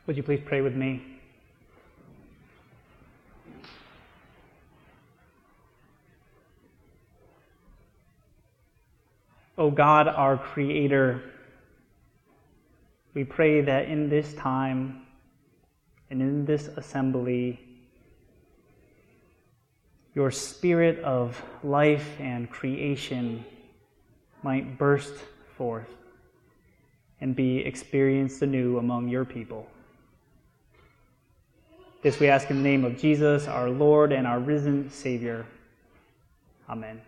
Would you please pray with me? O God, our Creator, we pray that in this time and in this assembly, your spirit of life and creation might burst forth and be experienced anew among your people. This we ask in the name of Jesus, our Lord and our risen Savior. Amen.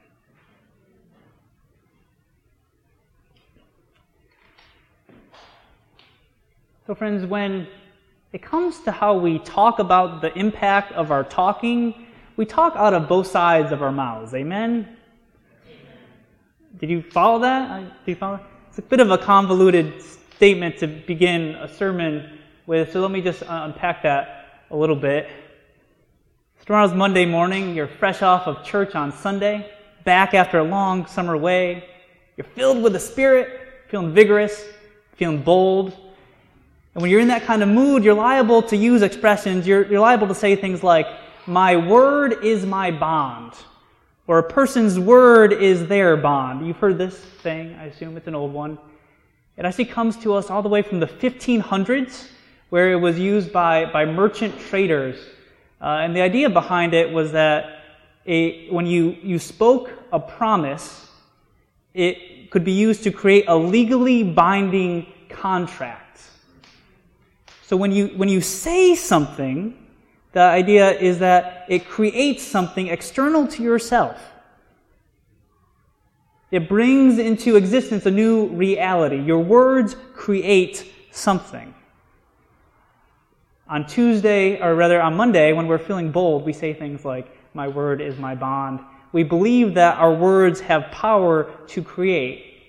So friends, when it comes to how we talk about the impact of our talking, we talk out of both sides of our mouths. Amen? Did you follow that? It's a bit of a convoluted statement to begin a sermon with, so let me just unpack that a little bit. So tomorrow's Monday morning, you're fresh off of church on Sunday, back after a long summer away. You're filled with the Spirit, feeling vigorous, feeling bold. And when you're in that kind of mood, you're liable to use expressions. You're liable to say things like, my word is my bond, or a person's word is their bond. You've heard this saying, I assume it's an old one. It actually comes to us all the way from the 1500s, where it was used by merchant traders. And the idea behind it was that when you spoke a promise, it could be used to create a legally binding contract. So when you say something, the idea is that it creates something external to yourself. It brings into existence a new reality. Your words create something. On Monday, when we're feeling bold, we say things like, my word is my bond. We believe that our words have power to create.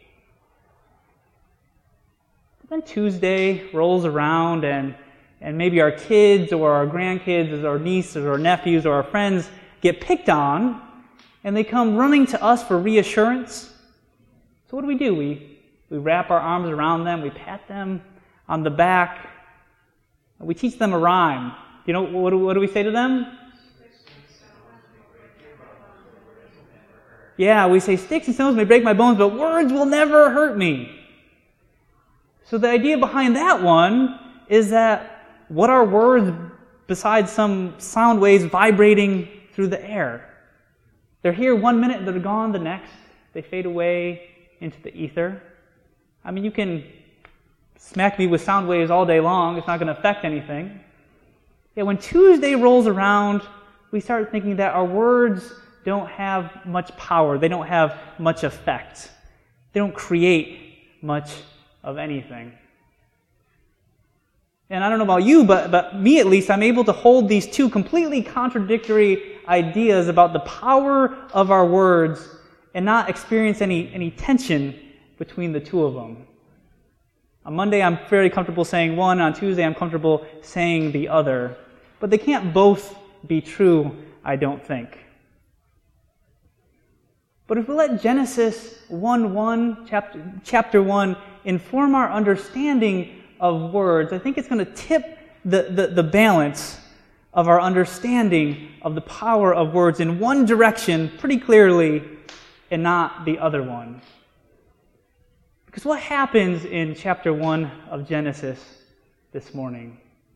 But then Tuesday rolls around and maybe our kids or our grandkids or our nieces or our nephews or our friends get picked on and they come running to us for reassurance. So what do? We wrap our arms around them, we pat them on the back, we teach them a rhyme. You know, what do we say to them? Yeah, we say, sticks and stones may break my bones, but words will never hurt me. So the idea behind that one is that what are words besides some sound waves vibrating through the air? They're here 1 minute, they're gone the next. They fade away into the ether. I mean, you can smack me with sound waves all day long. It's not going to affect anything. Yeah, when Tuesday rolls around, we start thinking that our words don't have much power. They don't have much effect. They don't create much of anything. And I don't know about you, but me at least, I'm able to hold these two completely contradictory ideas about the power of our words and not experience any tension between the two of them. On Monday, I'm fairly comfortable saying one. On Tuesday, I'm comfortable saying the other. But they can't both be true, I don't think. But if we let Genesis 1:1, chapter 1, inform our understanding of words, I think it's going to tip the balance of our understanding of the power of words in one direction pretty clearly and not the other one. Because what happens in chapter 1 of Genesis this morning?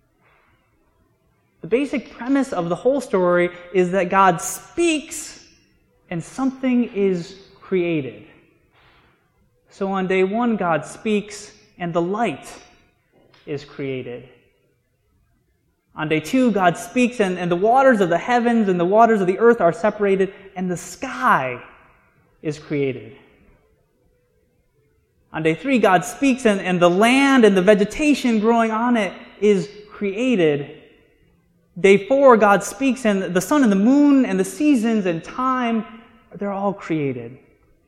The basic premise of the whole story is that God speaks and something is created. So on day 1, God speaks and the light is created. On day 2, God speaks and the waters of the heavens and the waters of the earth are separated and the sky is created. On day 3, God speaks and the land and the vegetation growing on it is created. Day 4, God speaks and the sun and the moon and the seasons and time, they're all created.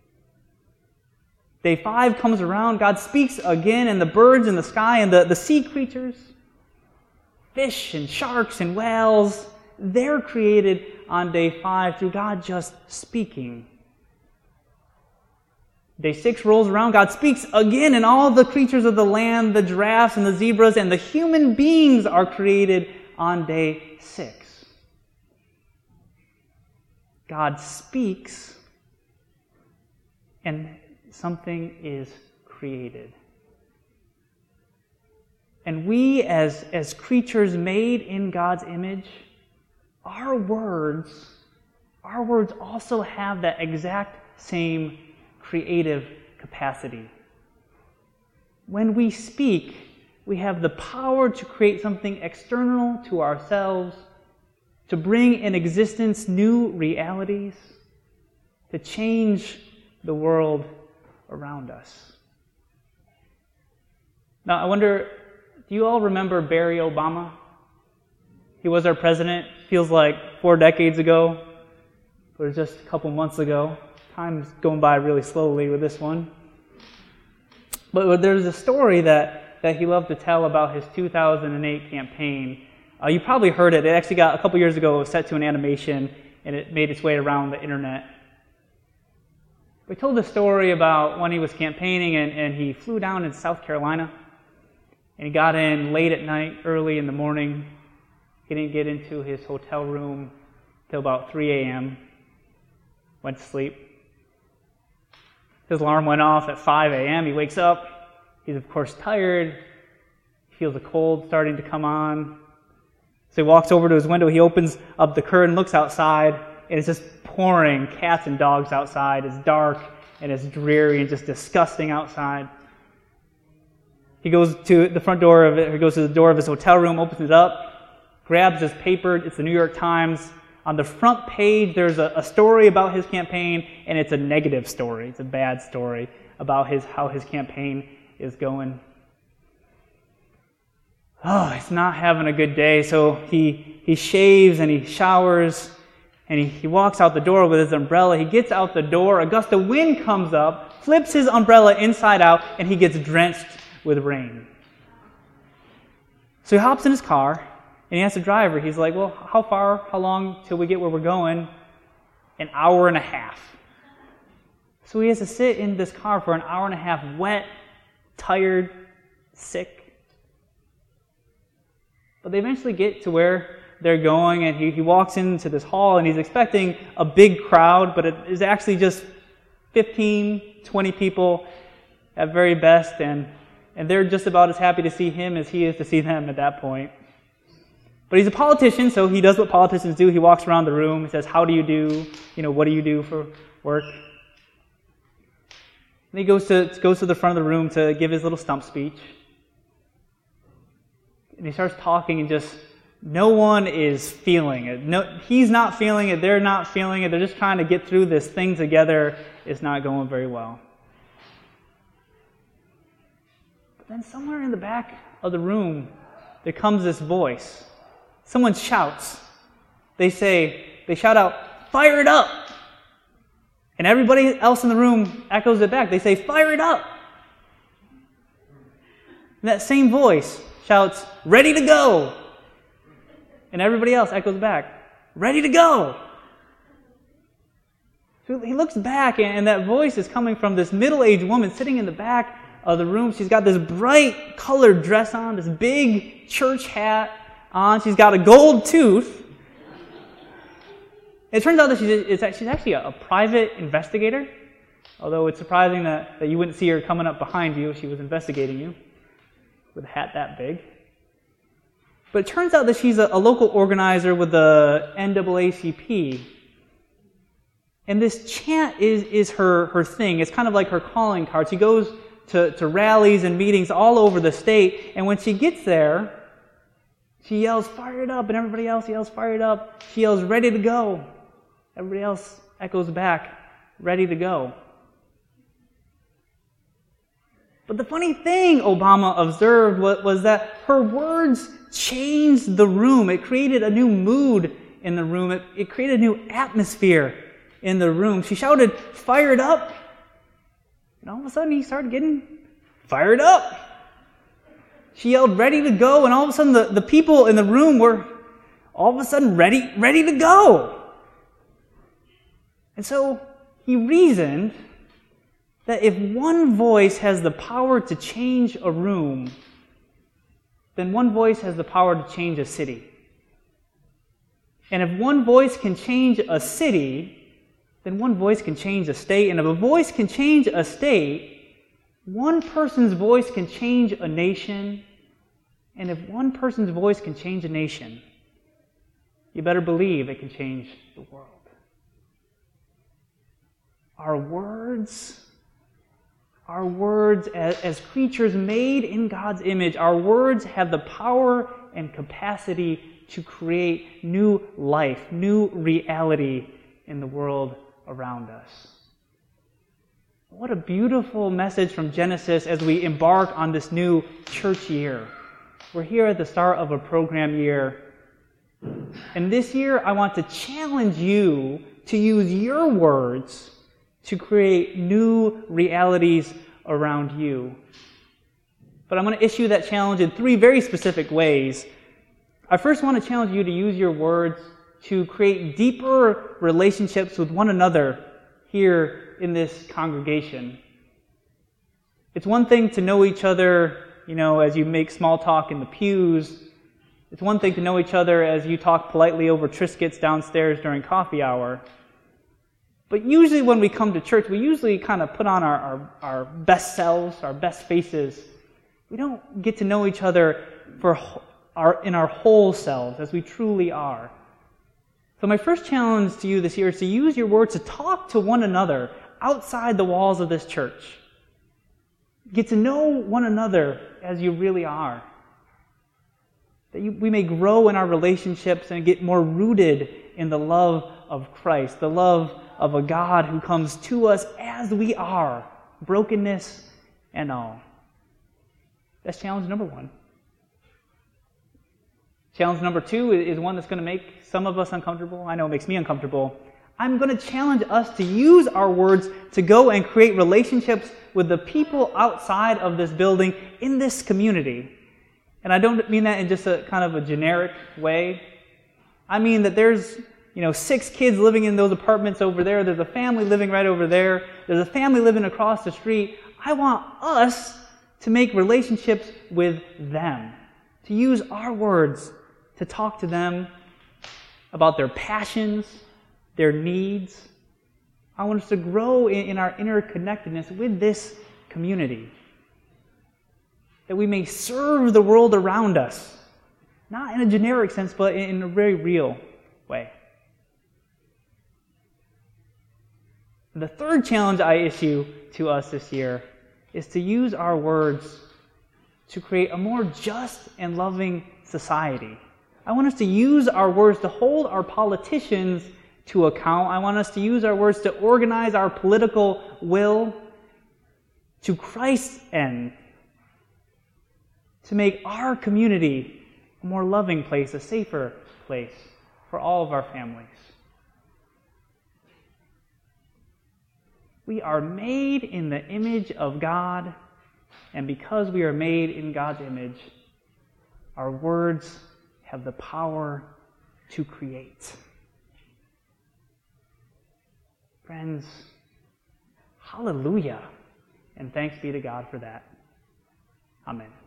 Day 5 comes around, God speaks again, and the birds in the sky and the sea creatures, fish and sharks and whales, they're created on day 5 through God just speaking. Day 6 rolls around, God speaks again, and all the creatures of the land, the giraffes and the zebras and the human beings are created on day 6. God speaks, and something is created. And we, as creatures made in God's image, our words also have that exact same creative capacity. When we speak, we have the power to create something external to ourselves, to bring in existence new realities, to change the world around us. Now, I wonder, do you all remember Barry Obama? He was our president, feels like 4 decades ago, or just a couple months ago. Time's going by really slowly with this one. But there's a story that he loved to tell about his 2008 campaign. You probably heard it. It actually got, a couple years ago, it was set to an animation, and it made its way around the internet. We told the story about when he was campaigning, and he flew down in South Carolina, and he got in late at night, early in the morning. He didn't get into his hotel room till about 3 a.m., went to sleep. His alarm went off at 5 a.m. He wakes up. He's, of course, tired. He feels a cold starting to come on. So he walks over to his window. He opens up the curtain, looks outside, and it's just pouring cats and dogs outside. It's dark, and it's dreary and just disgusting outside. He goes to the front door of it. He goes to the door of his hotel room, opens it up, grabs his paper. It's the New York Times. On the front page, there's a story about his campaign, and it's a negative story. It's a bad story about how his campaign is going. Oh, he's not having a good day, so he shaves and he showers, and he walks out the door with his umbrella. He gets out the door, a gust of wind comes up, flips his umbrella inside out, and he gets drenched with rain. So he hops in his car, and he asks the driver, he's like, well, how long till we get where we're going? An hour and a half. So he has to sit in this car for an hour and a half, wet, tired, sick. But they eventually get to where they're going, and he walks into this hall, and he's expecting a big crowd, but it is actually just 15, 20 people at very best, and they're just about as happy to see him as he is to see them at that point. But he's a politician, so he does what politicians do. He walks around the room. He says, how do you do? What do you do for work? And he goes to the front of the room to give his little stump speech. And he starts talking, and just no one is feeling it. No, he's not feeling it. They're not feeling it. They're just trying to get through this thing together. It's not going very well. But then somewhere in the back of the room, there comes this voice. Someone shouts. They shout out, fire it up! And everybody else in the room echoes it back. They say, fire it up! And that same voice shouts, ready to go! And everybody else echoes back, ready to go! So he looks back, and that voice is coming from this middle-aged woman sitting in the back of the room. She's got this bright colored dress on, this big church hat on. She's got a gold tooth. It turns out that she's actually a private investigator, although it's surprising that you wouldn't see her coming up behind you if she was investigating you with a hat that big. But it turns out that she's a local organizer with the NAACP. And this chant is her thing. It's kind of like her calling card. She goes to rallies and meetings all over the state, and when she gets there, she yells, fire it up, and everybody else yells, fire it up. She yells, ready to go. Everybody else echoes back, ready to go. But the funny thing Obama observed was that her words changed the room. It created a new mood in the room. It created a new atmosphere in the room. She shouted, fire it up. And all of a sudden he started getting fired up. She yelled, ready to go, and all of a sudden the people in the room were all of a sudden ready to go. And so he reasoned, that if one voice has the power to change a room, then one voice has the power to change a city. And if one voice can change a city, then one voice can change a state. And if a voice can change a state, one person's voice can change a nation. And if one person's voice can change a nation, you better believe it can change the world. Our words as creatures made in God's image, our words have the power and capacity to create new life, new reality in the world around us. What a beautiful message from Genesis as we embark on this new church year. We're here at the start of a program year. And this year, I want to challenge you to use your words to create new realities around you. But I'm going to issue that challenge in 3 very specific ways. I first want to challenge you to use your words to create deeper relationships with one another here in this congregation. It's one thing to know each other, as you make small talk in the pews. It's one thing to know each other as you talk politely over Triscuits downstairs during coffee hour. But usually when we come to church, we usually kind of put on our best selves, our best faces. We don't get to know each other in our whole selves, as we truly are. So my first challenge to you this year is to use your words to talk to one another outside the walls of this church. Get to know one another as you really are. That we may grow in our relationships and get more rooted in the love of Christ, the love of a God who comes to us as we are, brokenness and all. That's challenge number 1. Challenge number 2 is one that's going to make some of us uncomfortable. I know it makes me uncomfortable. I'm going to challenge us to use our words to go and create relationships with the people outside of this building in this community. And I don't mean that in just a kind of a generic way. I mean that there's 6 kids living in those apartments over there. There's a family living right over there. There's a family living across the street. I want us to make relationships with them, to use our words to talk to them about their passions, their needs. I want us to grow in our interconnectedness with this community, that we may serve the world around us, not in a generic sense, but in a very real way. The third challenge I issue to us this year is to use our words to create a more just and loving society. I want us to use our words to hold our politicians to account. I want us to use our words to organize our political will to Christ's end, to make our community a more loving place, a safer place for all of our families. We are made in the image of God, and because we are made in God's image, our words have the power to create. Friends, hallelujah, and thanks be to God for that. Amen.